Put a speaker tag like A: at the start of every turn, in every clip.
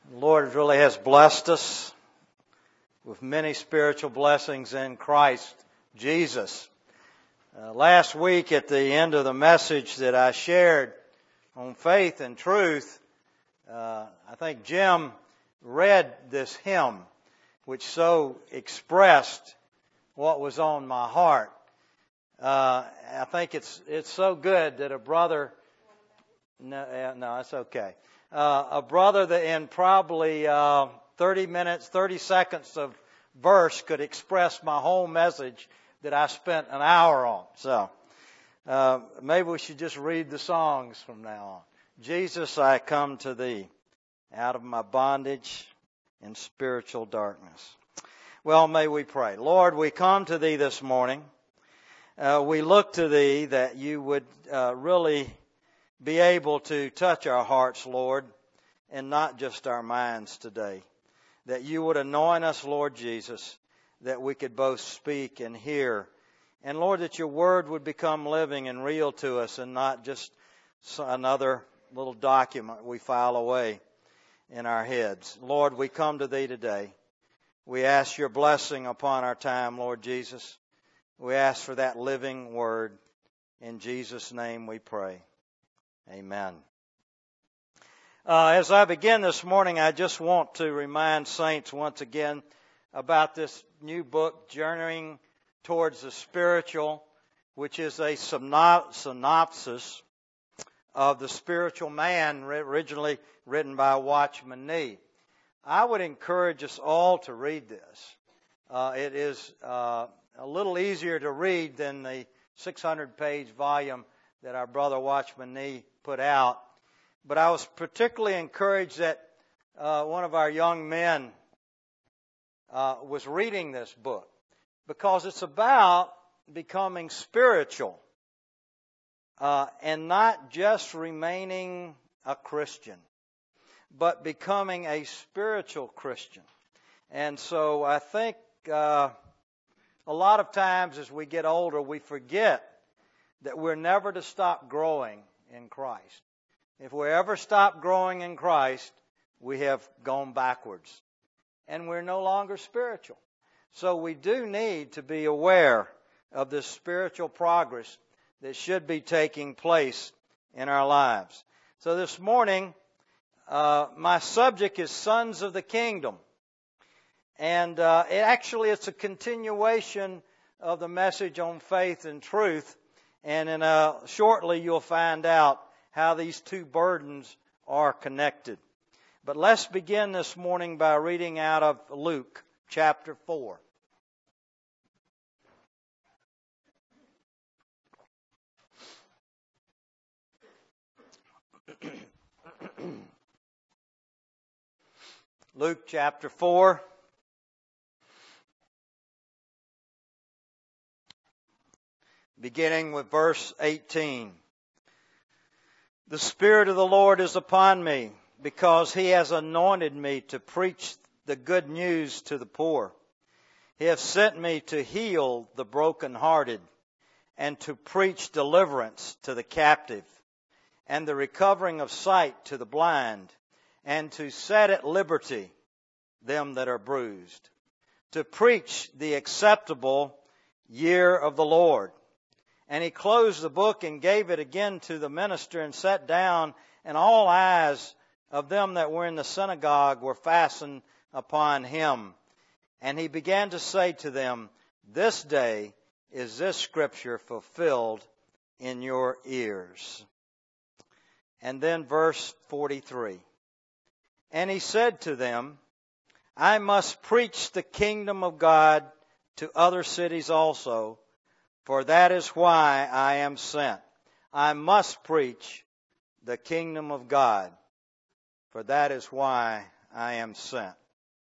A: The Lord really has blessed us with many spiritual blessings in Christ Jesus. Last week at the end of the message that I shared on faith and truth, I think Jim read this hymn which so expressed what was on my heart. I think it's so good that a brother, no, it's okay. A brother that in probably 30 seconds of verse could express my whole message that I spent an hour on. So maybe we should just read the songs from now on. Jesus, I come to thee out of my bondage and spiritual darkness. Well, may we pray. Lord, we come to thee this morning. We look to thee that you would really be able to touch our hearts, Lord, and not just our minds today. That you would anoint us, Lord Jesus, that we could both speak and hear. And Lord, that your word would become living and real to us and not just another little document we file away in our heads. Lord, we come to thee today. We ask your blessing upon our time, Lord Jesus. We ask for that living word. In Jesus' name we pray. Amen. As I begin this morning, I just want to remind saints once again about this new book, Journeying Towards the Spiritual, which is a synopsis of the spiritual man, originally written by Watchman Nee. I would encourage us all to read this. It is a little easier to read than the 600-page volume that our brother Watchman Nee put out. But I was particularly encouraged that one of our young men was reading this book because it's about becoming spiritual and not just remaining a Christian, but becoming a spiritual Christian. And so I think a lot of times as we get older, we forget that we're never to stop growing in Christ. If we ever stop growing in Christ, we have gone backwards. And we're no longer spiritual. So we do need to be aware of this spiritual progress that should be taking place in our lives. So this morning, my subject is Sons of the Kingdom. And it's a continuation of the message on faith and truth. And shortly you'll find out how these two burdens are connected. But let's begin this morning by reading out of Luke chapter 4. Luke chapter 4. Beginning with verse 18. The Spirit of the Lord is upon me, because He has anointed me to preach the good news to the poor. He hath sent me to heal the brokenhearted, and to preach deliverance to the captive, and the recovering of sight to the blind, and to set at liberty them that are bruised, to preach the acceptable year of the Lord. And he closed the book and gave it again to the minister and sat down, and all eyes of them that were in the synagogue were fastened upon him. And he began to say to them, This day is this scripture fulfilled in your ears. And then verse 43. And he said to them, I must preach the kingdom of God to other cities also, for that is why I am sent. I must preach the kingdom of God, for that is why I am sent.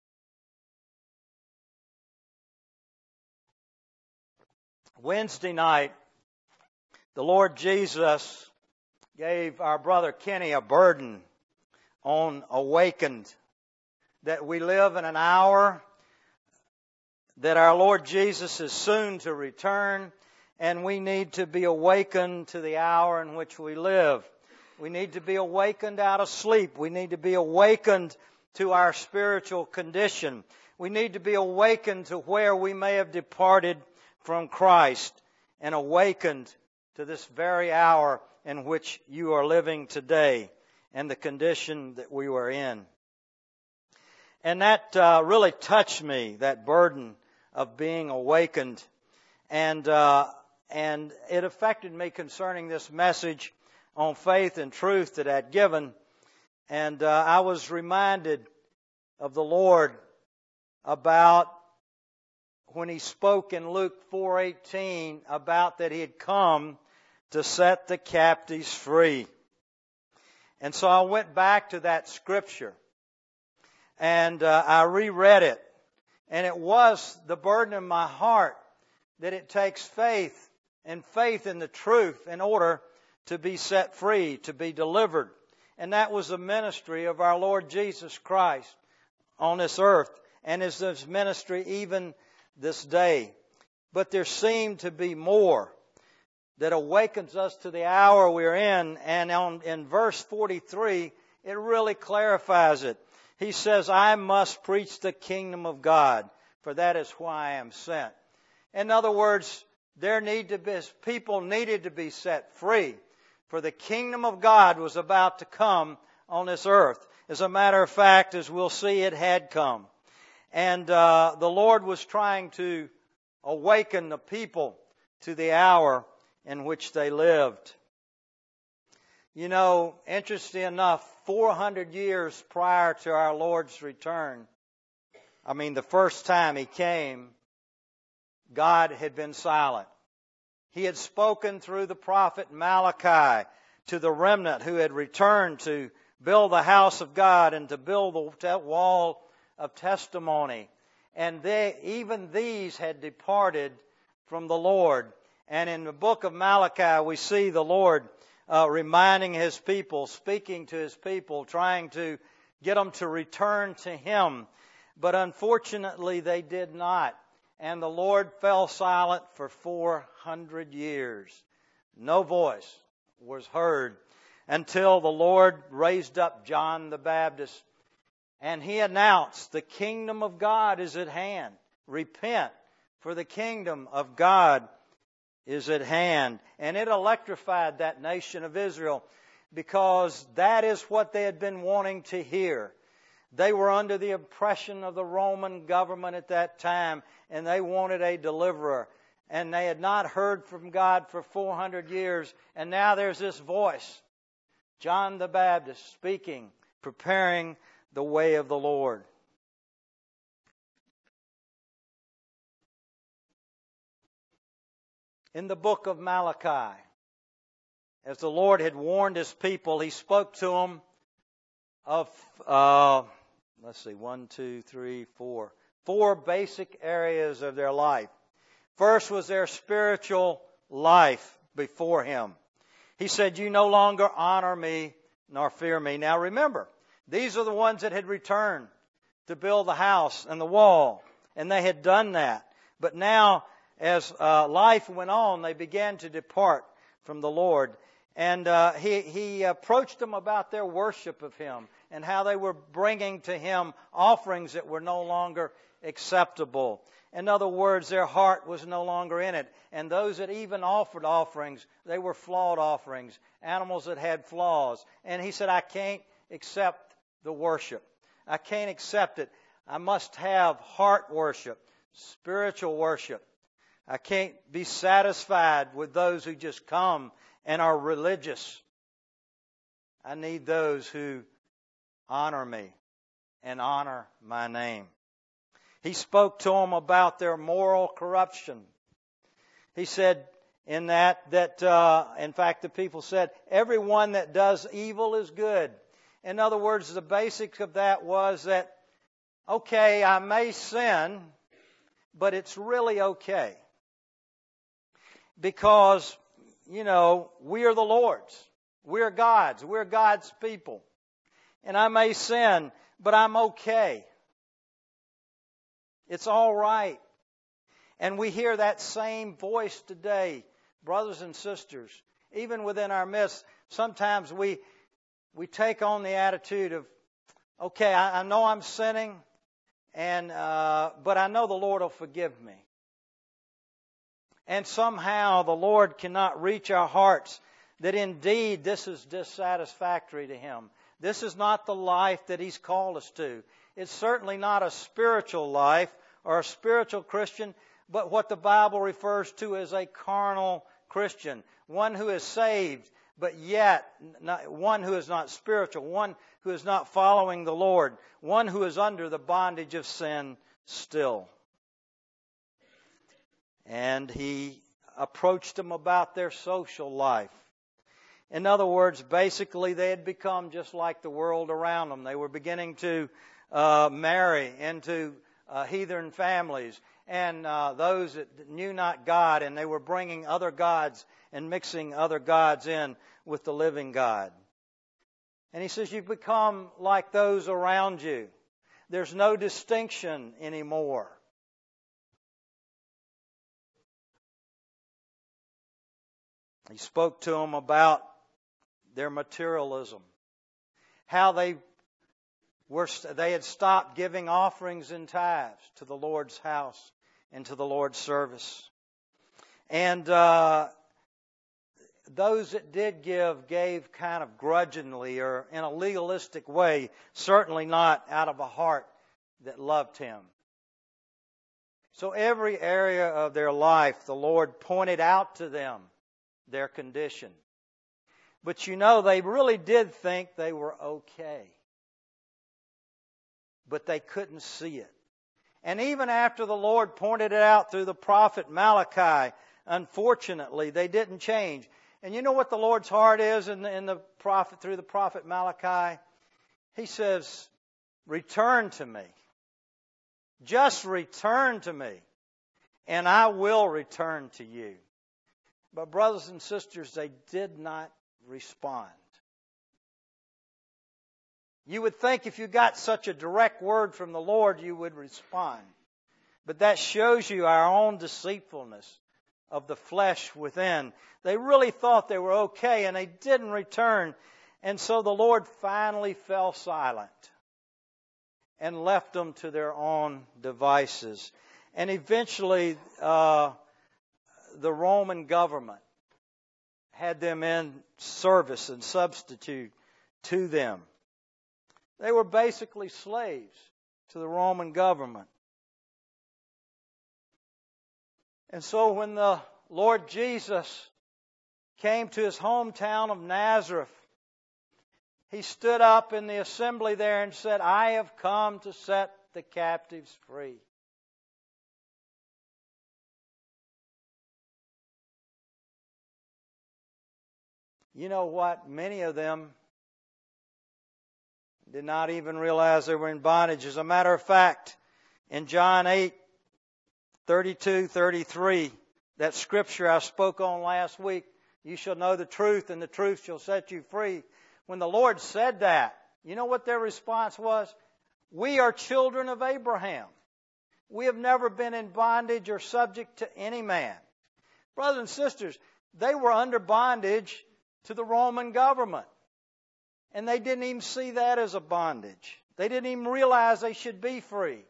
A: Wednesday night, the Lord Jesus gave our brother Kenny a burden on Awakened, that we live in an hour that our Lord Jesus is soon to return, and we need to be awakened to the hour in which we live. We need to be awakened out of sleep. We need to be awakened to our spiritual condition. We need to be awakened to where we may have departed from Christ and awakened to this very hour in which you are living today and the condition that we were in. And that really touched me, that burden of being awakened. And it affected me concerning this message on faith and truth that I'd given. And I was reminded of the Lord about when He spoke in Luke 4:18 about that He had come to set the captives free. And so I went back to that scripture and I reread it. And it was the burden of my heart that it takes faith and faith in the truth in order to be set free, to be delivered. And that was the ministry of our Lord Jesus Christ on this earth, and is this ministry even this day. But there seemed to be more that awakens us to the hour we're in. And in verse 43, it really clarifies it. He says, I must preach the kingdom of God, for that is why I am sent. In other words, people needed to be set free, for the kingdom of God was about to come on this earth. As a matter of fact, as we'll see, it had come. And the Lord was trying to awaken the people to the hour in which they lived. You know, interesting enough, 400 years prior to our Lord's return, the first time He came, God had been silent. He had spoken through the prophet Malachi to the remnant who had returned to build the house of God and to build the wall of testimony. And even these had departed from the Lord. And in the book of Malachi, we see the Lord reminding His people, speaking to His people, trying to get them to return to Him. But unfortunately, they did not. And the Lord fell silent for 400 years. No voice was heard until the Lord raised up John the Baptist. And he announced, the kingdom of God is at hand. Repent, for the kingdom of God is at hand. And it electrified that nation of Israel, because that is what they had been wanting to hear. They were under the oppression of the Roman government at that time, and they wanted a deliverer. And they had not heard from God for 400 years, and now there's this voice, John the Baptist, speaking, preparing the way of the Lord. In the book of Malachi, as the Lord had warned His people, He spoke to them of, four basic areas of their life. First was their spiritual life before Him. He said, you no longer honor me nor fear me. Now remember, these are the ones that had returned to build the house and the wall, and they had done that. But now, as life went on, they began to depart from the Lord. And he approached them about their worship of Him and how they were bringing to Him offerings that were no longer acceptable. In other words, their heart was no longer in it. And those that even offered offerings, they were flawed offerings, animals that had flaws. And He said, I can't accept the worship. I can't accept it. I must have heart worship, spiritual worship. I can't be satisfied with those who just come and are religious. I need those who honor me and honor my name. He spoke to them about their moral corruption. He said in that in fact, the people said, everyone that does evil is good. In other words, the basics of that was that, okay, I may sin, but it's really okay. Because, we are the Lord's. We're God's. We're God's people. And I may sin, but I'm okay. It's all right. And we hear that same voice today, brothers and sisters. Even within our midst, sometimes we take on the attitude of, okay, I know I'm sinning, but I know the Lord will forgive me. And somehow the Lord cannot reach our hearts that indeed this is dissatisfactory to Him. This is not the life that He's called us to. It's certainly not a spiritual life or a spiritual Christian, but what the Bible refers to as a carnal Christian. One who is saved, but yet one who is not spiritual, one who is not following the Lord, one who is under the bondage of sin still. And He approached them about their social life. In other words, basically they had become just like the world around them. They were beginning to marry into heathen families and those that knew not God, and they were bringing other gods and mixing other gods in with the living God. And He says, you've become like those around you. There's no distinction anymore. He spoke to them about their materialism, how they had stopped giving offerings and tithes to the Lord's house and to the Lord's service. And those that did give gave kind of grudgingly or in a legalistic way, certainly not out of a heart that loved Him. So every area of their life, the Lord pointed out to them their condition. But you know, they really did think they were okay. But they couldn't see it. And even after the Lord pointed it out through the prophet Malachi, unfortunately, they didn't change. And you know what the Lord's heart is in the prophet, through the prophet Malachi? He says, return to me. Just return to me, and I will return to you. But brothers and sisters, they did not respond. You would think if you got such a direct word from the Lord, you would respond. But that shows you our own deceitfulness of the flesh within. They really thought they were okay, and they didn't return. And so the Lord finally fell silent and left them to their own devices. And eventually, the Roman government had them in service and substitute to them. They were basically slaves to the Roman government. And so when the Lord Jesus came to His hometown of Nazareth, He stood up in the assembly there and said, I have come to set the captives free. You know what? Many of them did not even realize they were in bondage. As a matter of fact, in John 8:32-33, that scripture I spoke on last week, you shall know the truth, and the truth shall set you free. When the Lord said that, you know what their response was? We are children of Abraham. We have never been in bondage or subject to any man. Brothers and sisters, they were under bondage to the Roman government. And they didn't even see that as a bondage. They didn't even realize they should be free.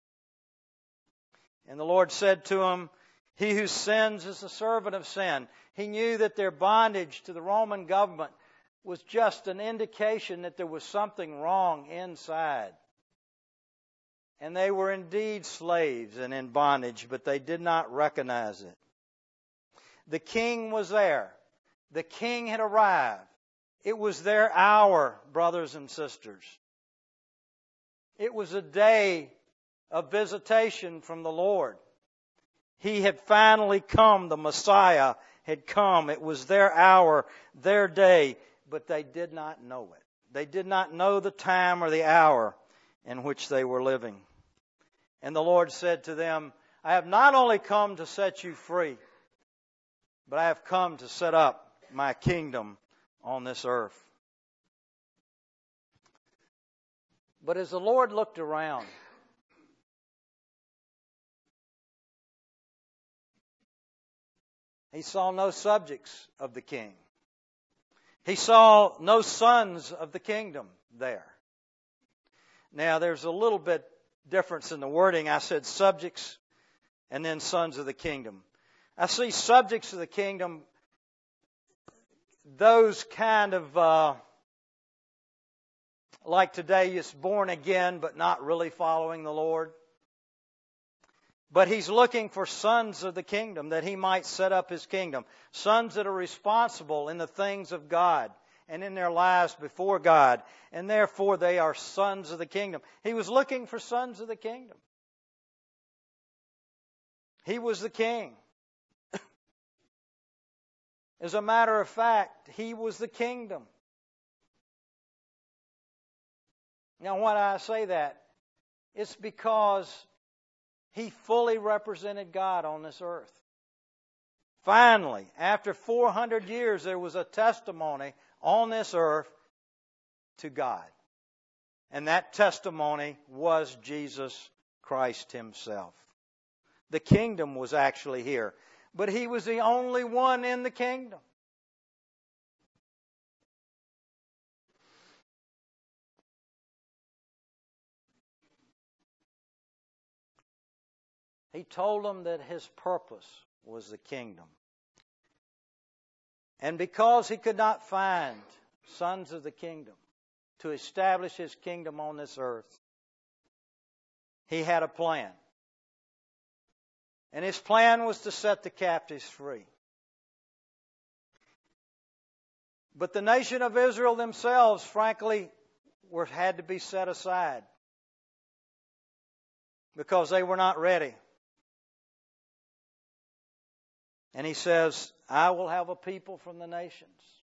A: And the Lord said to them, he who sins is the servant of sin. He knew that their bondage to the Roman government was just an indication that there was something wrong inside. And they were indeed slaves and in bondage, but they did not recognize it. The king was there. The king had arrived. It was their hour, brothers and sisters. It was a day of visitation from the Lord. He had finally come. The Messiah had come. It was their hour, their day, but they did not know it. They did not know the time or the hour in which they were living. And the Lord said to them, I have not only come to set you free, but I have come to set up my kingdom on this earth. But as the Lord looked around, He saw no subjects of the king. He saw no sons of the kingdom there. Now, there's a little bit difference in the wording. I said subjects and then sons of the kingdom. I see subjects of the kingdom, those kind of like today, is born again but not really following the Lord. But he's looking for sons of the kingdom that he might set up his kingdom. Sons that are responsible in the things of God and in their lives before God. And therefore they are sons of the kingdom. He was looking for sons of the kingdom. He was the king. As a matter of fact, he was the kingdom. Now, why do I say that? It's because he fully represented God on this earth. Finally, after 400 years, there was a testimony on this earth to God. And that testimony was Jesus Christ himself. The kingdom was actually here. But he was the only one in the kingdom. He told them that his purpose was the kingdom. And because he could not find sons of the kingdom to establish his kingdom on this earth, he had a plan. And his plan was to set the captives free. But the nation of Israel themselves, frankly, had to be set aside because they were not ready. And he says, I will have a people from the nations,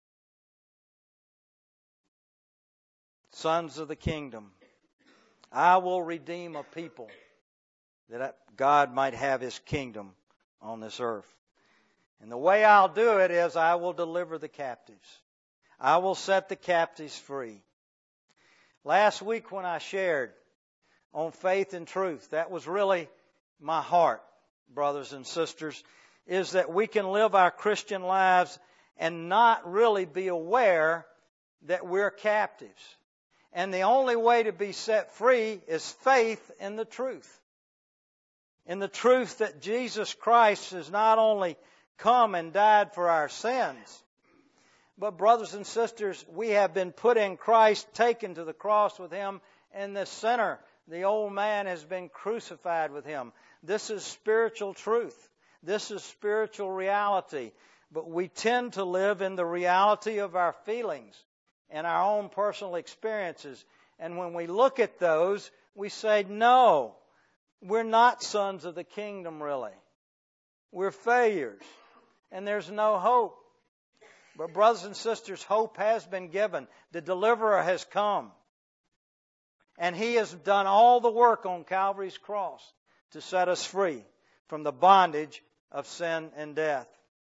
A: sons of the kingdom. I will redeem a people that God might have his kingdom on this earth. And the way I'll do it is I will deliver the captives. I will set the captives free. Last week when I shared on faith and truth, that was really my heart, brothers and sisters, is that we can live our Christian lives and not really be aware that we're captives. And the only way to be set free is faith in the truth. In the truth that Jesus Christ has not only come and died for our sins, but brothers and sisters, we have been put in Christ, taken to the cross with him, and the sinner, the old man, has been crucified with him. This is spiritual truth. This is spiritual reality. But we tend to live in the reality of our feelings and our own personal experiences. And when we look at those, we say, no, we're not sons of the kingdom, really. We're failures. And there's no hope. But brothers and sisters, hope has been given. The deliverer has come. And he has done all the work on Calvary's cross to set us free from the bondage of sin and death.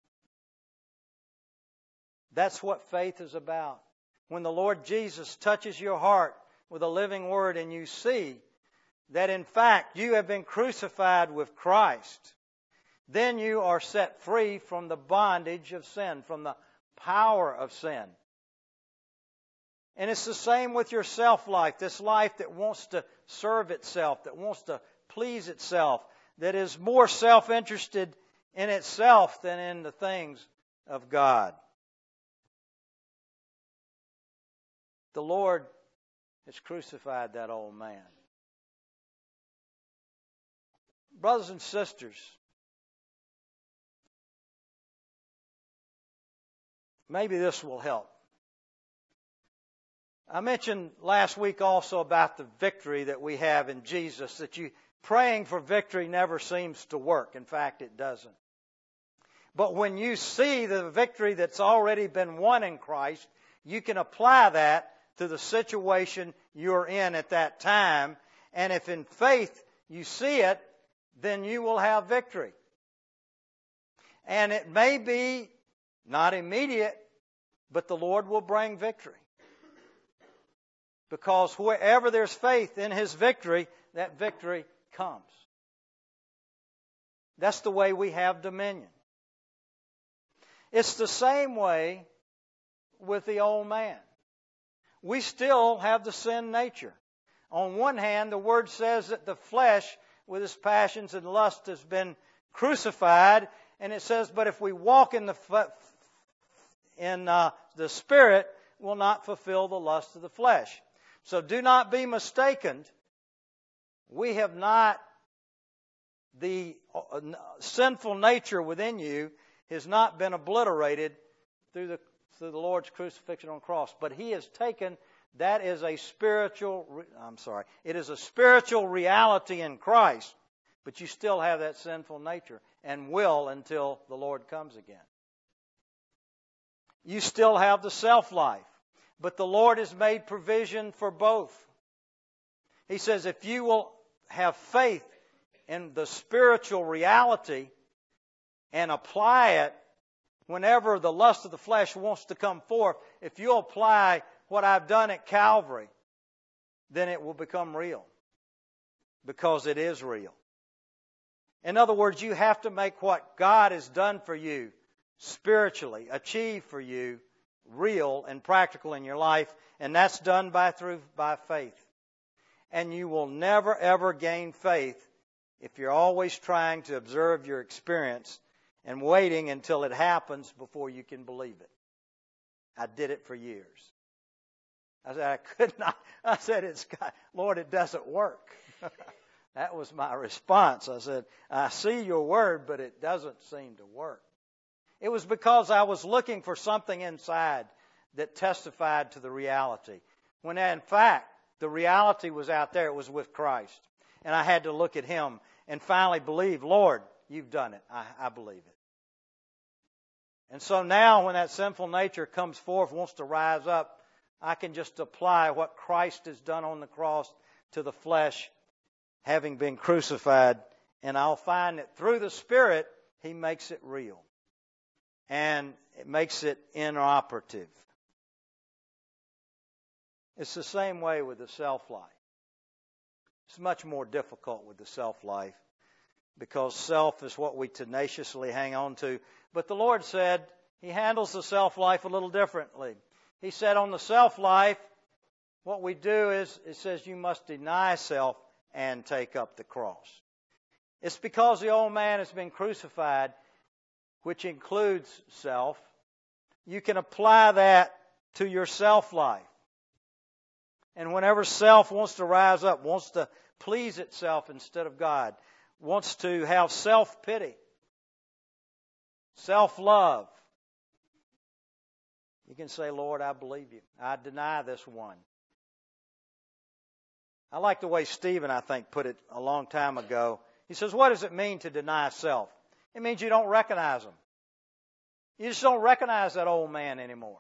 A: That's what faith is about. When the Lord Jesus touches your heart with a living word and you see that in fact you have been crucified with Christ, then you are set free from the bondage of sin, from the power of sin. And it's the same with your self-life, this life that wants to serve itself, that wants to please itself, that is more self-interested in itself than in the things of God. The Lord has crucified that old man. Brothers and sisters, maybe this will help. I mentioned last week also about the victory that we have in Jesus, that praying for victory never seems to work. In fact, it doesn't. But when you see the victory that's already been won in Christ, you can apply that to the situation you're in at that time. And if in faith you see it, then you will have victory. And it may be not immediate, but the Lord will bring victory. Because wherever there's faith in his victory, that victory comes. That's the way we have dominion. It's the same way with the old man. We still have the sin nature. On one hand, the Word says that the flesh, with its passions and lust, has been crucified. And it says, but if we walk in the Spirit, we'll not fulfill the lust of the flesh. So do not be mistaken. We have not, the sinful nature within you has not been obliterated through the Lord's crucifixion on the cross. But He has taken, that is a spiritual, it is a spiritual reality in Christ. But you still have that sinful nature and will until the Lord comes again. You still have the self-life. But the Lord has made provision for both. He says if you will have faith in the spiritual reality and apply it whenever the lust of the flesh wants to come forth, if you apply what I've done at Calvary, then it will become real. Because it is real. In other words, you have to make what God has done for you spiritually, achieved for you, real and practical in your life, and that's done by faith. And you will never ever gain faith if you're always trying to observe your experience and waiting until it happens before you can believe it. I did it for years. I said, I could not. I said, Lord, it doesn't work. That was my response. I said, I see your word, but it doesn't seem to work. It was because I was looking for something inside that testified to the reality. When in fact, the reality was out there. It was with Christ. And I had to look at Him and finally believe, Lord, you've done it. I believe it. And so now when that sinful nature comes forth, wants to rise up, I can just apply what Christ has done on the cross to the flesh, having been crucified, and I'll find that through the Spirit, He makes it real. And it makes it inoperative. It's the same way with the self-life. It's much more difficult with the self-life because self is what we tenaciously hang on to. But the Lord said He handles the self-life a little differently. He said on the self-life, what we do is, it says you must deny self and take up the cross. It's because the old man has been crucified, which includes self. You can apply that to your self-life. And whenever self wants to rise up, wants to please itself instead of God, wants to have self-pity, self-love, you can say, Lord, I believe you. I deny this one. I like the way Stephen, I think, put it a long time ago. He says, what does it mean to deny self? It means you don't recognize them. You just don't recognize that old man anymore.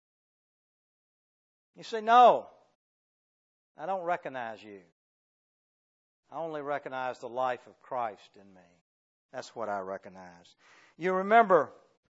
A: You say, no, I don't recognize you. I only recognize the life of Christ in me. That's what I recognize. You remember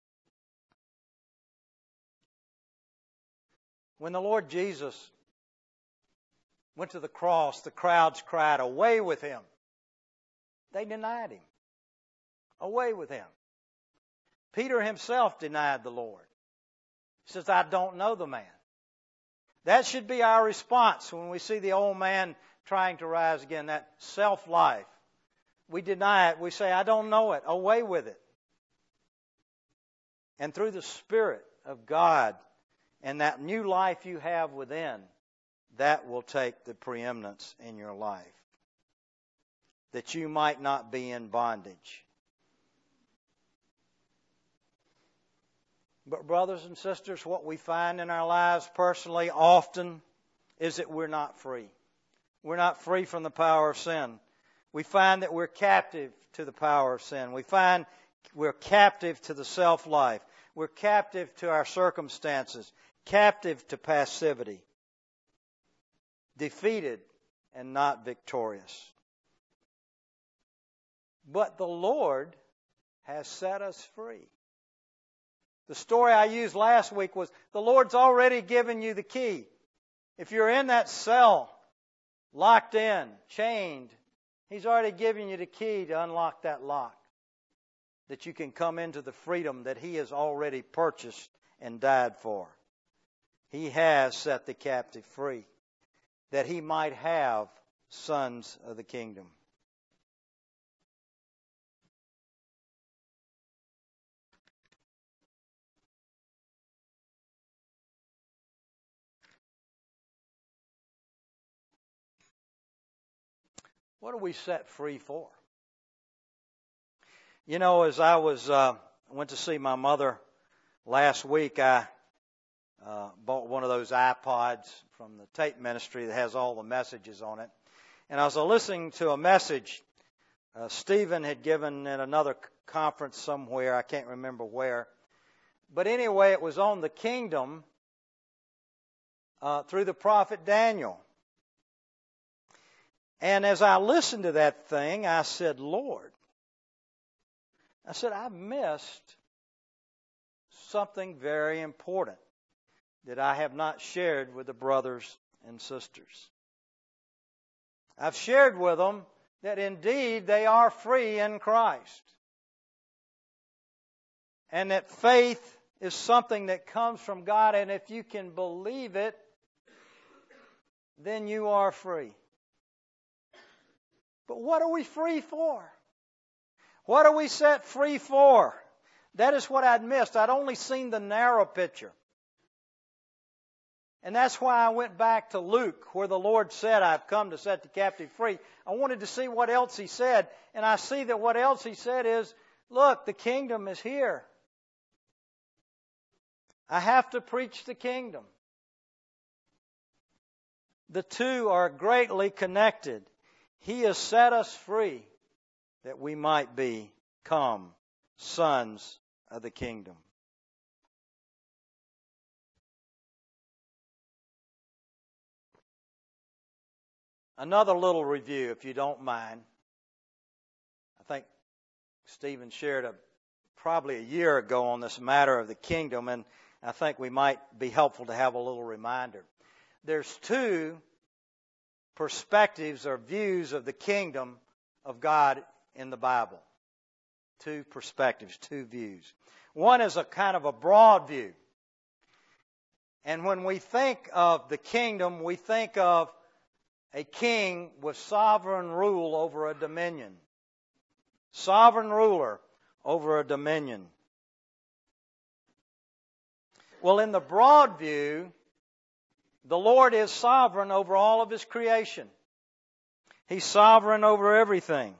A: when the Lord Jesus went to the cross, the crowds cried, away with Him. They denied Him. Away with Him. Peter himself denied the Lord. He says, I don't know the man. That should be our response when we see the old man trying to rise again, that self-life. We deny it. We say, I don't know it. Away with it. And through the Spirit of God and that new life you have within, that will take the preeminence in your life. That you might not be in bondage. But brothers and sisters, what we find in our lives personally often is that we're not free. We're not free from the power of sin. We find that we're captive to the power of sin. We find we're captive to the self-life. We're captive to our circumstances, captive to passivity, defeated and not victorious. But the Lord has set us free. The story I used last week was the Lord's already given you the key. If you're in that cell, locked in, chained, He's already given you the key to unlock that lock. That you can come into the freedom that He has already purchased and died for. He has set the captive free. that he might have sons of the kingdom. What are we set free for? You know, as I went to see my mother last week, I bought one of those iPods from the tape ministry that has all the messages on it. And I was listening to a message Stephen had given at another conference somewhere. I can't remember where. But anyway, it was on the kingdom through the prophet Daniel. And as I listened to that thing, I said, Lord, I've missed something very important that I have not shared with the brothers and sisters. I've shared with them that indeed they are free in Christ. And that faith is something that comes from God, and if you can believe it, then you are free. But what are we free for? What are we set free for? That is what I'd missed. I'd only seen the narrow picture. And that's why I went back to Luke, where the Lord said, I've come to set the captive free. I wanted to see what else He said. And I see that what else He said is, look, the kingdom is here. I have to preach the kingdom. The two are greatly connected. He has set us free that we might become sons of the kingdom. Another little review, if you don't mind. I think Stephen shared probably a year ago on this matter of the kingdom, and I think we might be helpful to have a little reminder. There's two perspectives or views of the kingdom of God in the Bible. Two perspectives, two views. One is a kind of a broad view. And when we think of the kingdom, we think of a king with sovereign rule over a dominion. Sovereign ruler over a dominion. Well, in the broad view, the Lord is sovereign over all of His creation. He's sovereign over everything.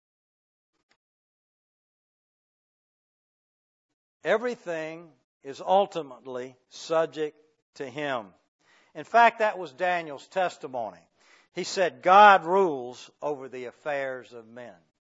A: Everything is ultimately subject to Him. In fact, that was Daniel's testimony. He said, God rules over the affairs of men.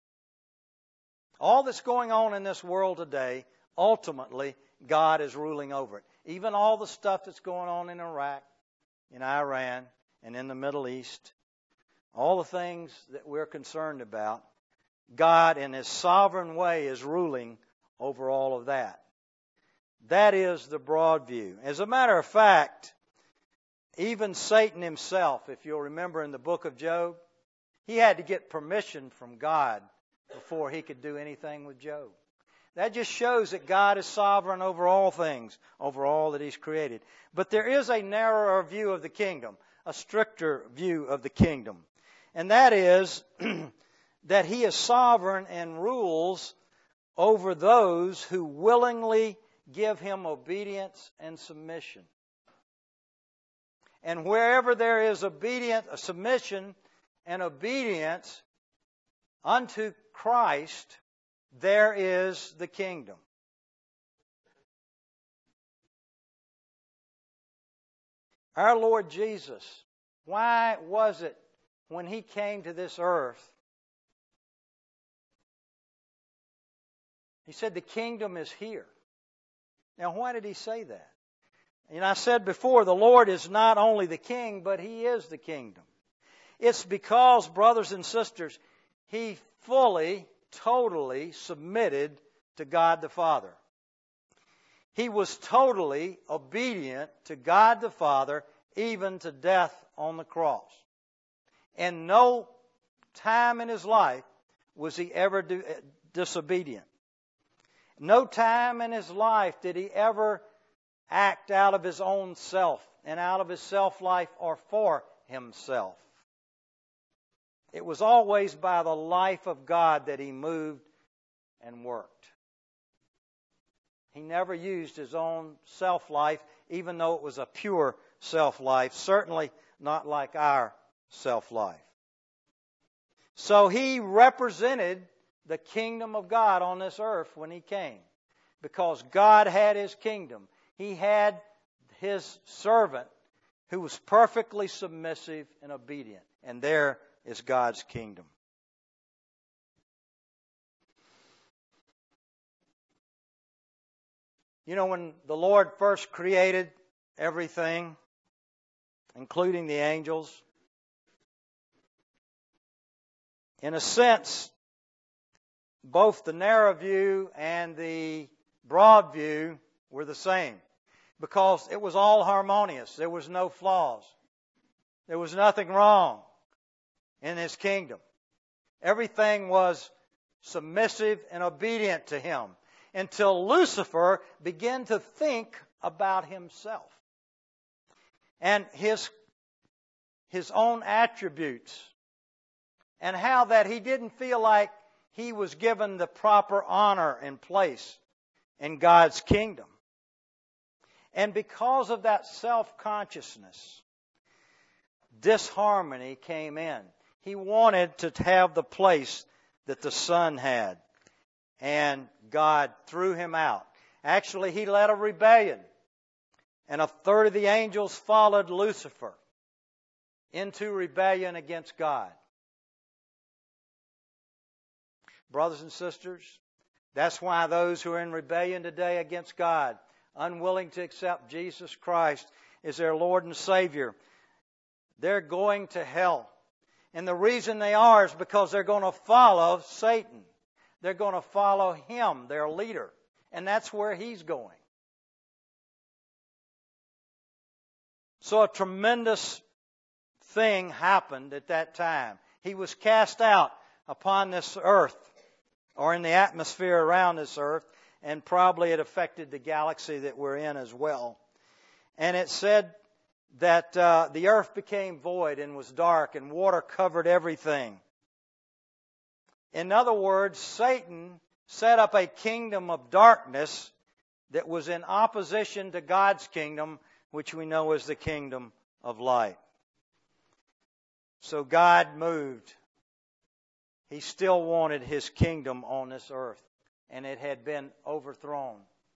A: All that's going on in this world today, ultimately, God is ruling over it. Even all the stuff that's going on in Iraq, in Iran, and in the Middle East, all the things that we're concerned about, God in His sovereign way is ruling over all of that. That is the broad view. As a matter of fact, even Satan himself, if you'll remember in the book of Job, he had to get permission from God before he could do anything with Job. That just shows that God is sovereign over all things, over all that He's created. But there is a narrower view of the kingdom, a stricter view of the kingdom. And that is that He is sovereign and rules over those who willingly give Him obedience and submission. And wherever there is submission and obedience unto Christ, there is the kingdom. Our Lord Jesus, why was it when He came to this earth, He said the kingdom is here? Now, why did He say that? And I said before, the Lord is not only the King, but He is the kingdom. It's because, brothers and sisters, He fully, totally submitted to God the Father. He was totally obedient to God the Father, even to death on the cross. And no time in His life was He ever disobedient. No time in His life did He ever act out of His own self and out of His self-life or for himself. It was always by the life of God that he moved and worked. He never used his own self-life, even though it was a pure self-life, certainly not like our self-life. So he represented the kingdom of God on this earth when he came, because God had his kingdom. He had his servant who was perfectly submissive and obedient, and there is God's kingdom. You know, when the Lord first created everything, including the angels, in a sense, both the narrow view and the broad view were the same, because it was all harmonious. There was no flaws. There was nothing wrong in his kingdom. Everything was submissive and obedient to him, until Lucifer began to think about himself and his own attributes, and how that he didn't feel like he was given the proper honor and place in God's kingdom. And because of that self-consciousness, disharmony came in. He wanted to have the place that the Son had, and God threw him out. Actually, he led a rebellion, and a third of the angels followed Lucifer into rebellion against God. Brothers and sisters, that's why those who are in rebellion today against God, unwilling to accept Jesus Christ as their Lord and Savior, they're going to hell. And the reason they are is because they're going to follow Satan. They're going to follow him, their leader. And that's where he's going. So a tremendous thing happened at that time. He was cast out upon this earth, or in the atmosphere around this earth, and probably it affected the galaxy that we're in as well. And it said that the earth became void and was dark, and water covered everything. In other words, Satan set up a kingdom of darkness that was in opposition to God's kingdom, which we know is the kingdom of light. So God moved. He still wanted his kingdom on this earth, and it had been overthrown.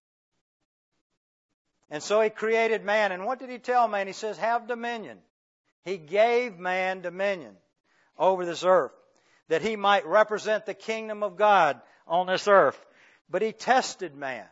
A: And so he created man. And what did he tell man? He says, have dominion. He gave man dominion over this earth, that he might represent the kingdom of God on this earth. But he tested man.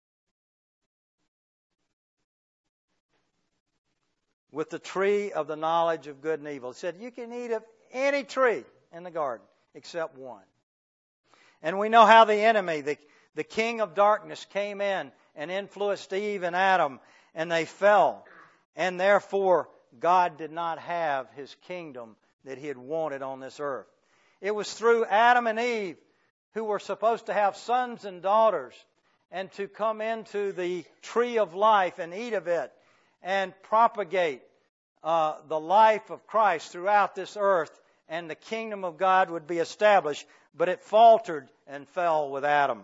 A: With the tree of the knowledge of good and evil. He said, you can eat of any tree in the garden except one. And we know how the enemy, the king of darkness, came in and influenced Eve and Adam, and they fell. And therefore, God did not have his kingdom that he had wanted on this earth. It was through Adam and Eve, who were supposed to have sons and daughters, and to come into the tree of life and eat of it, and propagate the life of Christ throughout this earth, and the kingdom of God would be established. But it faltered and fell with Adam.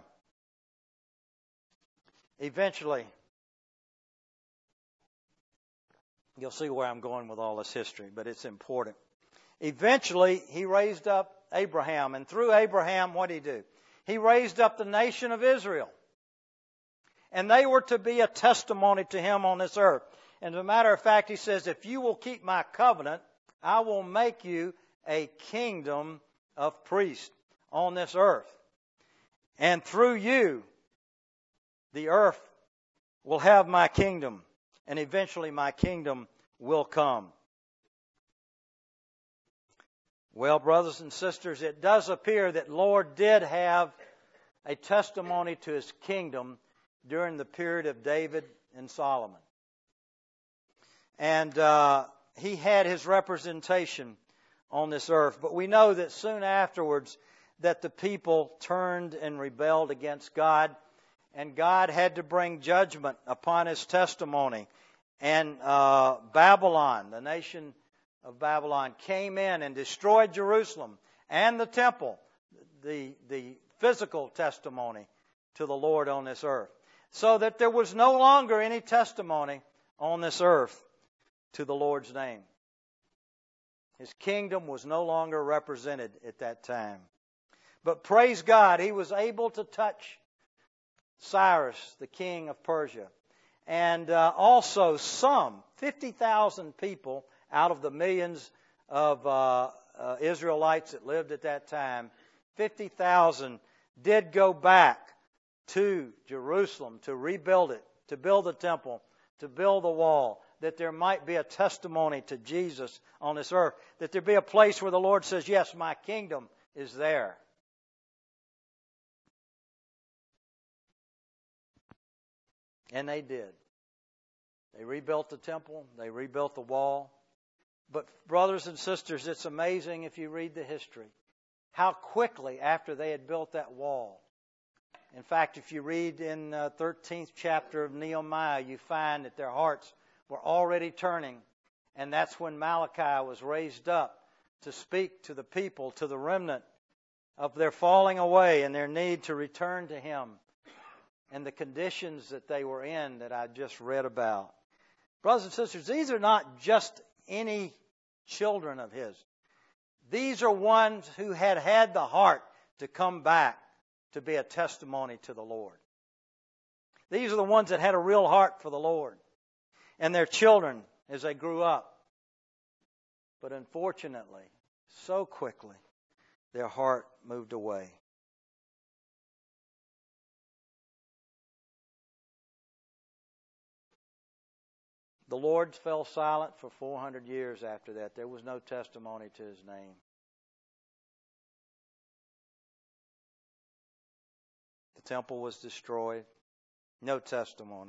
A: Eventually, you'll see where I'm going with all this history, but it's important. Eventually, he raised up Abraham, and through Abraham, what did he do? He raised up the nation of Israel. And they were to be a testimony to him on this earth. And as a matter of fact, he says, if you will keep my covenant, I will make you a kingdom of priests on this earth. And through you, the earth will have my kingdom, and eventually my kingdom will come. Well, brothers and sisters, it does appear that Lord did have a testimony to his kingdom during the period of David and Solomon. And he had his representation on this earth. But we know that soon afterwards that the people turned and rebelled against God, and God had to bring judgment upon his testimony. And Babylon, the nation of Babylon came in and destroyed Jerusalem and the temple, the physical testimony to the Lord on this earth, so that there was no longer any testimony on this earth to the Lord's name. His kingdom was no longer represented at that time. But praise God, he was able to touch Cyrus, the king of Persia, and also some 50,000 people out of the millions of Israelites that lived at that time. 50,000 did go back to Jerusalem to rebuild it, to build the temple, to build the wall, that there might be a testimony to Jesus on this earth, that there be a place where the Lord says, yes, my kingdom is there. And they did. They rebuilt the temple. They rebuilt the wall. But brothers and sisters, it's amazing if you read the history, how quickly after they had built that wall. In fact, if you read in the 13th chapter of Nehemiah, you find that their hearts were already turning. And that's when Malachi was raised up to speak to the people, to the remnant, of their falling away and their need to return to Him, and the conditions that they were in that I just read about. Brothers and sisters, these are not just any children of His. These are ones who had had the heart to come back to be a testimony to the Lord. These are the ones that had a real heart for the Lord and their children as they grew up. But unfortunately, so quickly, their heart moved away. The Lord fell silent for 400 years after that. There was no testimony to His name. The temple was destroyed. No testimony.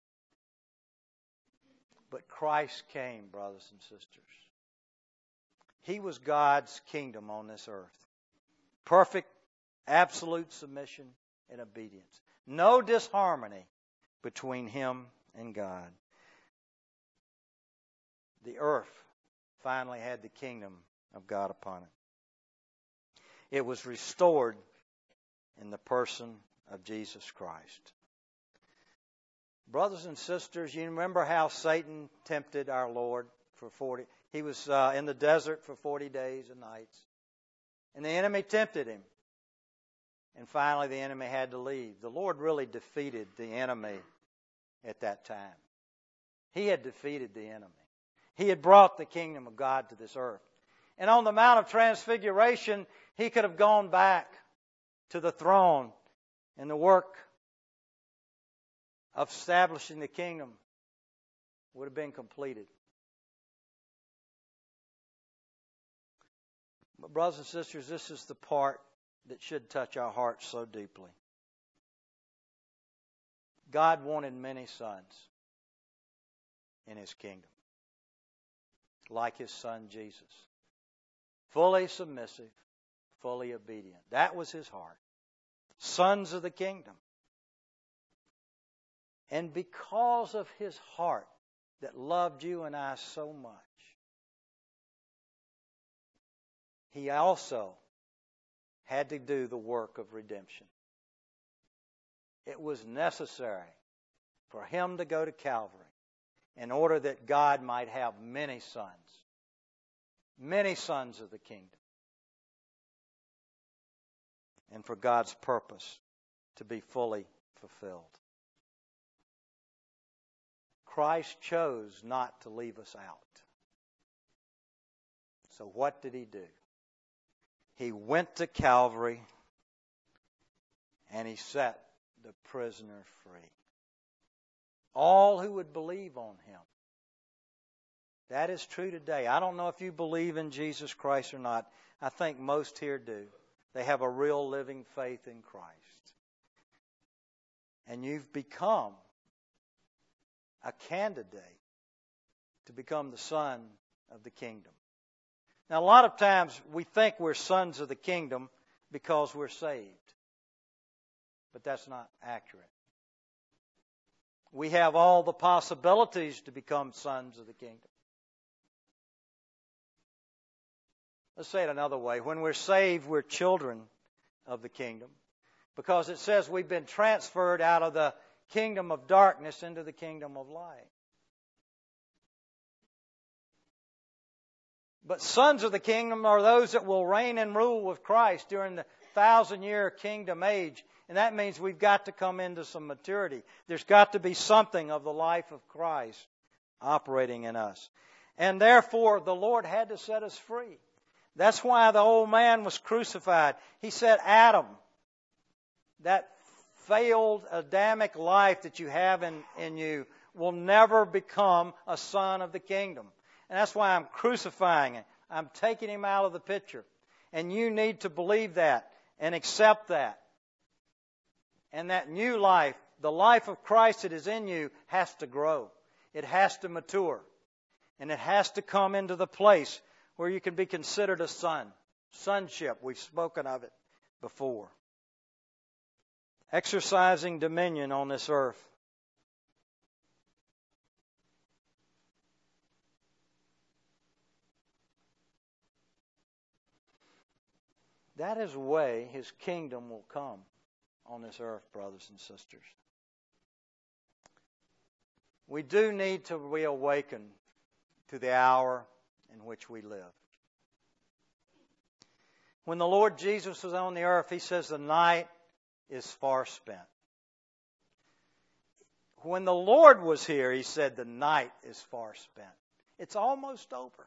A: But Christ came, brothers and sisters. He was God's kingdom on this earth. Perfect, absolute submission and obedience. No disharmony between Him and God. The earth finally had the kingdom of God upon it. It was restored in the person of Jesus Christ. Brothers and sisters, you remember how Satan tempted our Lord for 40? He was in the desert for 40 days and nights. And the enemy tempted Him. And finally the enemy had to leave. The Lord really defeated the enemy at that time. He had defeated the enemy. He had brought the kingdom of God to this earth. And on the Mount of Transfiguration, He could have gone back to the throne, and the work of establishing the kingdom would have been completed. But brothers and sisters, this is the part that should touch our hearts so deeply. God wanted many sons in His kingdom, like His Son Jesus. Fully submissive, fully obedient. That was His heart. Sons of the kingdom. And because of His heart that loved you and I so much, He also had to do the work of redemption. It was necessary for Him to go to Calvary in order that God might have many sons of the kingdom, and for God's purpose to be fully fulfilled. Christ chose not to leave us out. So what did He do? He went to Calvary and He set the prisoner free. All who would believe on Him. That is true today. I don't know if you believe in Jesus Christ or not. I think most here do. They have a real living faith in Christ. And you've become a candidate to become the son of the kingdom. Now, a lot of times we think we're sons of the kingdom because we're saved. But that's not accurate. We have all the possibilities to become sons of the kingdom. Let's say it another way. When we're saved, we're children of the kingdom, because it says we've been transferred out of the kingdom of darkness into the kingdom of light. But sons of the kingdom are those that will reign and rule with Christ during the 1,000-year kingdom age. And that means we've got to come into some maturity. There's got to be something of the life of Christ operating in us. And therefore, the Lord had to set us free. That's why the old man was crucified. He said, Adam, that failed Adamic life that you have in you will never become a son of the kingdom. And that's why I'm crucifying it. I'm taking him out of the picture. And you need to believe that and accept that. And that new life, the life of Christ that is in you, has to grow. It has to mature. And it has to come into the place where you can be considered a son. Sonship, we've spoken of it before. Exercising dominion on this earth. That is the way His kingdom will come on this earth, brothers and sisters. We do need to reawaken to the hour in which we live. When the Lord Jesus was on the earth, He says the night is far spent. When the Lord was here, He said the night is far spent. It's almost over.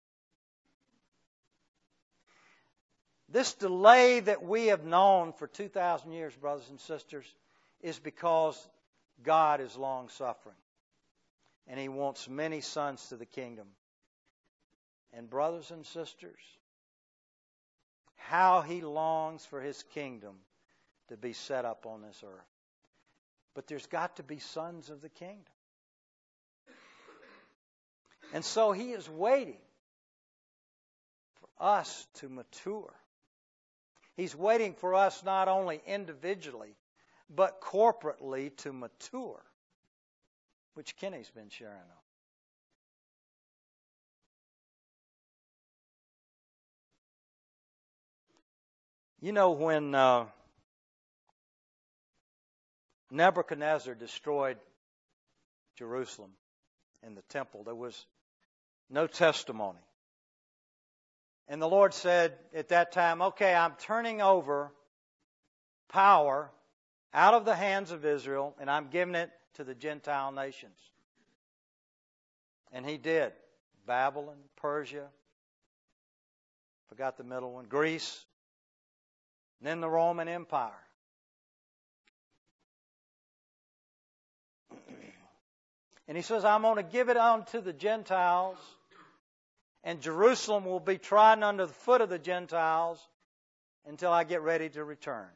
A: This delay that we have known for 2,000 years, brothers and sisters, is because God is long-suffering. And He wants many sons to the kingdom. And brothers and sisters, how He longs for His kingdom to be set up on this earth. But there's got to be sons of the kingdom. And so He is waiting for us to mature. He's waiting for us not only individually, but corporately to mature, which Kenny's been sharing on. You know, when Nebuchadnezzar destroyed Jerusalem and the temple, there was no testimony. And the Lord said at that time, okay, I'm turning over power out of the hands of Israel, and I'm giving it to the Gentile nations. And He did. Babylon, Persia, forgot the middle one, Greece, and then the Roman Empire. And He says, I'm going to give it on to the Gentiles, and Jerusalem will be trodden under the foot of the Gentiles until I get ready to return.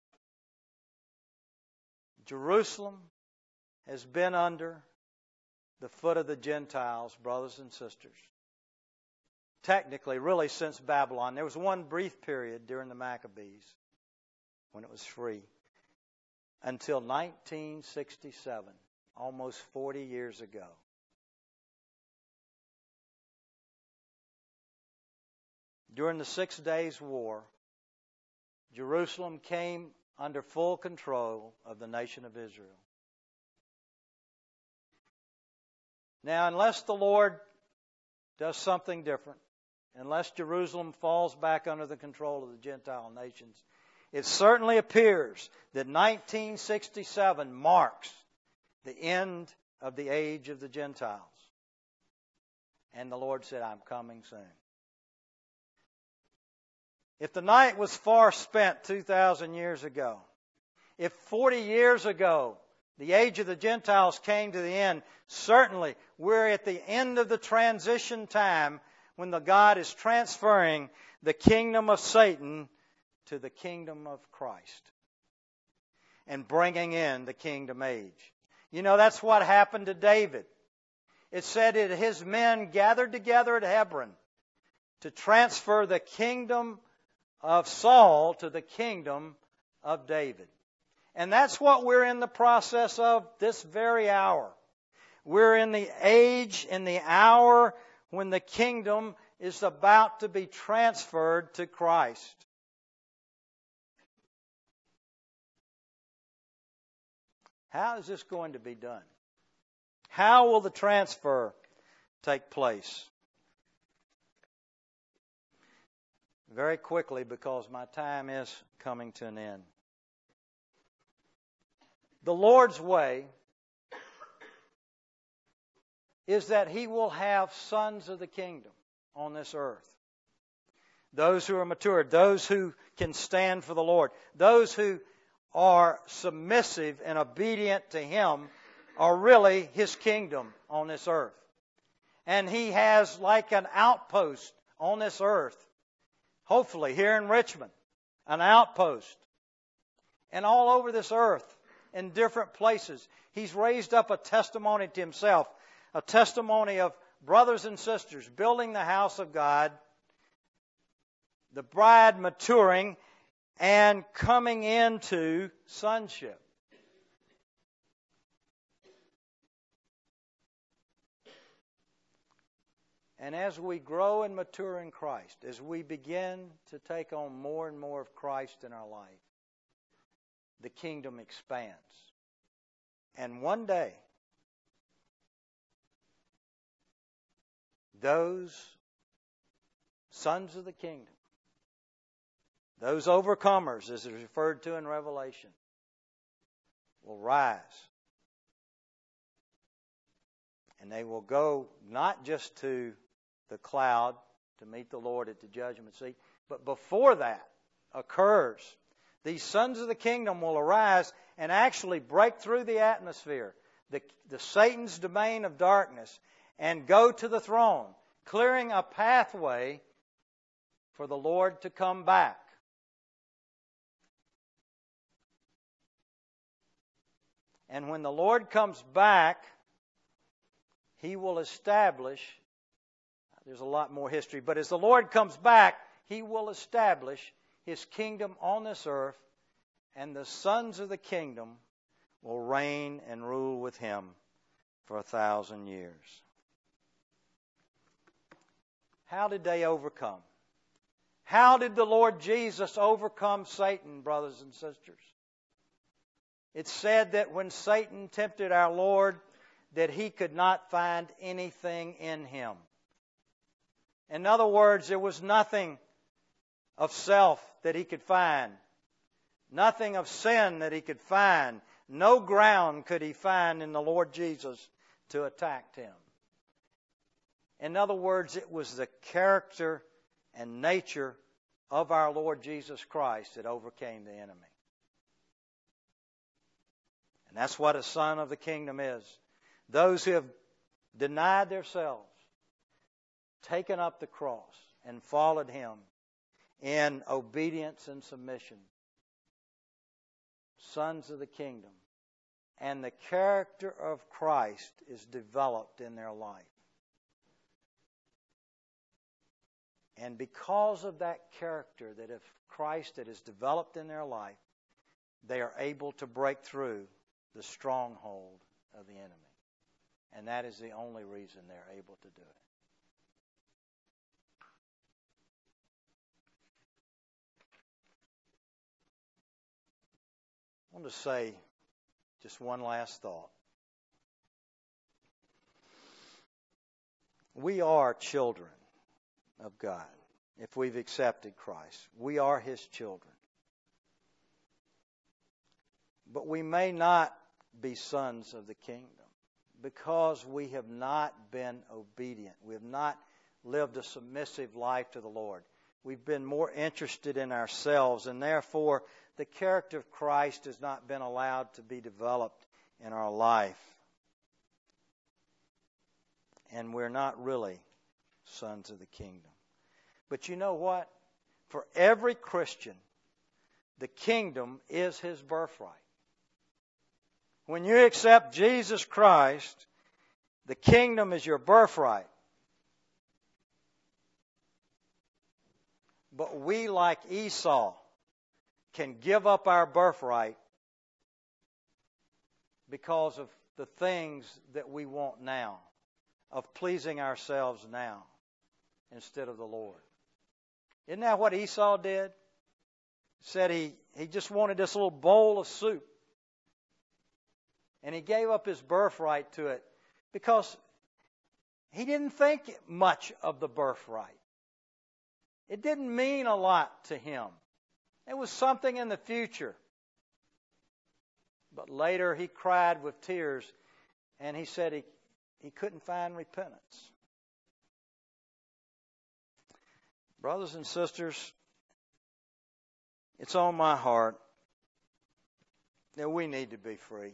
A: Jerusalem has been under the foot of the Gentiles, brothers and sisters. Technically, really since Babylon. There was one brief period during the Maccabees when it was free. Until 1967, almost 40 years ago. During the 6 Days War, Jerusalem came under full control of the nation of Israel. Now, unless the Lord does something different, unless Jerusalem falls back under the control of the Gentile nations, it certainly appears that 1967 marks the end of the age of the Gentiles. And the Lord said, I'm coming soon. If the night was far spent 2,000 years ago, if 40 years ago the age of the Gentiles came to the end, certainly we're at the end of the transition time when the God is transferring the kingdom of Satan to the kingdom of Christ and bringing in the kingdom age. You know, that's what happened to David. It said that his men gathered together at Hebron to transfer the kingdom of Saul to the kingdom of David. And that's what we're in the process of this very hour. We're in the age, in the hour when the kingdom is about to be transferred to Christ. How is this going to be done? How will the transfer take place? Very quickly, because my time is coming to an end. The Lord's way is that He will have sons of the kingdom on this earth. Those who are matured, those who can stand for the Lord, those who are submissive and obedient to Him are really His kingdom on this earth. And He has like an outpost on this earth, hopefully here in Richmond, an outpost. And all over this earth, in different places, He's raised up a testimony to Himself, a testimony of brothers and sisters building the house of God, the bride maturing and coming into sonship. And as we grow and mature in Christ, as we begin to take on more and more of Christ in our life, the kingdom expands. And one day, those sons of the kingdom, those overcomers, as is referred to in Revelation, will rise. And they will go not just to the cloud to meet the Lord at the judgment seat, but before that occurs, these sons of the kingdom will arise and actually break through the atmosphere, the Satan's domain of darkness, and go to the throne, clearing a pathway for the Lord to come back. And when the Lord comes back, He will establish, there's a lot more history, but as the Lord comes back, He will establish His kingdom on this earth, and the sons of the kingdom will reign and rule with Him for 1,000 years. How did they overcome? How did the Lord Jesus overcome Satan, brothers and sisters? It's said that when Satan tempted our Lord, that he could not find anything in Him. In other words, there was nothing of self that he could find. Nothing of sin that he could find. No ground could he find in the Lord Jesus to attack him. In other words, it was the character and nature of our Lord Jesus Christ that overcame the enemy. And that's what a son of the kingdom is. Those who have denied themselves, taken up the cross, and followed Him in obedience and submission. Sons of the kingdom. And the character of Christ is developed in their life. And because of that character that of Christ that is developed in their life, they are able to break through the stronghold of the enemy. And that is the only reason they're able to do it. I want to say just one last thought. We are children of God if we've accepted Christ. We are His children. But we may not be sons of the kingdom because we have not been obedient. We have not lived a submissive life to the Lord. We've been more interested in ourselves, and therefore the character of Christ has not been allowed to be developed in our life. And we're not really sons of the kingdom. But you know what? For every Christian, the kingdom is his birthright. When you accept Jesus Christ, the kingdom is your birthright. But we, like Esau, can give up our birthright because of the things that we want now, of pleasing ourselves now. instead of the Lord. Isn't that what Esau did? Said he just wanted this little bowl of soup. And he gave up his birthright to it because he didn't think much of the birthright. It didn't mean a lot to him. It was something in the future. But later he cried with tears, and he said he couldn't find repentance. Brothers and sisters, it's on my heart that we need to be free.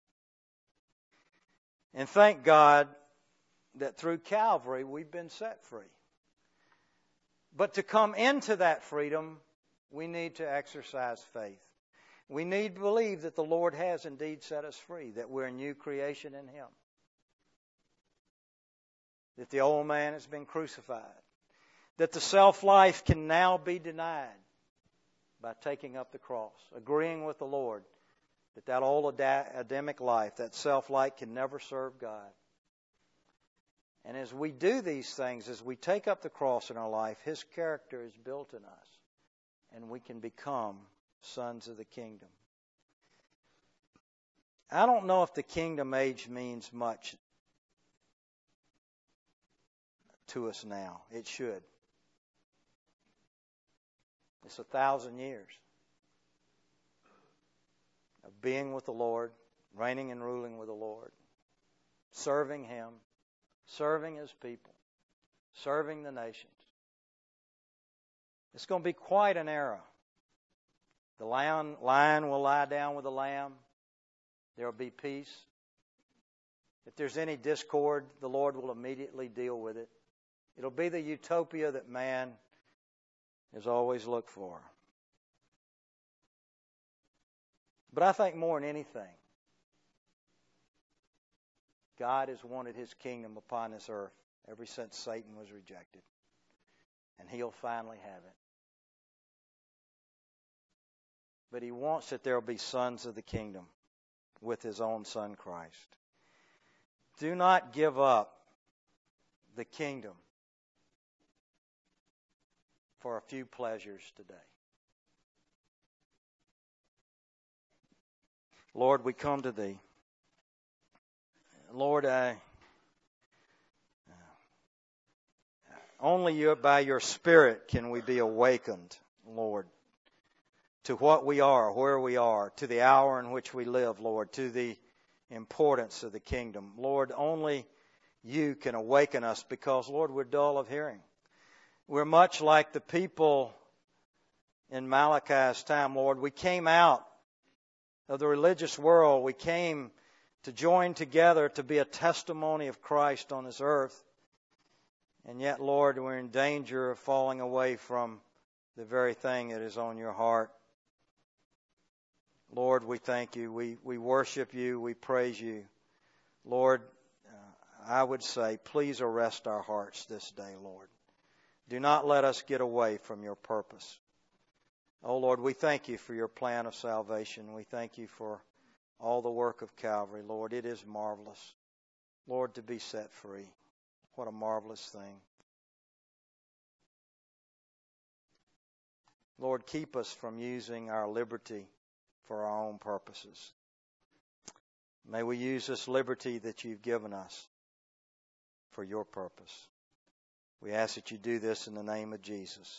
A: And thank God that through Calvary we've been set free. But to come into that freedom, we need to exercise faith. We need to believe that the Lord has indeed set us free, that we're a new creation in Him, that the old man has been crucified, that the self-life can now be denied by taking up the cross, agreeing with the Lord that old Adamic life, that self-life, can never serve God. And as we do these things, as we take up the cross in our life, His character is built in us, and we can become sons of the kingdom. I don't know if the kingdom age means much to us now. It should. It's 1,000 years of being with the Lord, reigning and ruling with the Lord, serving Him, serving His people, serving the nations. It's going to be quite an era. The lion will lie down with the lamb. There will be peace. If there's any discord, the Lord will immediately deal with it. It'll be the utopia that man has always looked for. But I think more than anything, God has wanted His kingdom upon this earth ever since Satan was rejected. And He'll finally have it. But He wants that there will be sons of the kingdom with His own Son Christ. Do not give up the kingdom for a few pleasures today. Lord, we come to Thee. Lord, only by Your Spirit can we be awakened, Lord, to what we are, where we are, to the hour in which we live, Lord, to the importance of the kingdom. Lord, only You can awaken us because, Lord, we're dull of hearing. We're much like the people in Malachi's time, Lord. We came out of the religious world. We came to join together to be a testimony of Christ on this earth. And yet, Lord, we're in danger of falling away from the very thing that is on Your heart. Lord, we thank You. We worship You. We praise You. Lord, I would say, please arrest our hearts this day, Lord. Do not let us get away from Your purpose. Oh, Lord, we thank You for Your plan of salvation. We thank You for all the work of Calvary, Lord. It is marvelous, Lord, to be set free. What a marvelous thing. Lord, keep us from using our liberty for our own purposes. May we use this liberty that You've given us for Your purpose. We ask that You do this in the name of Jesus.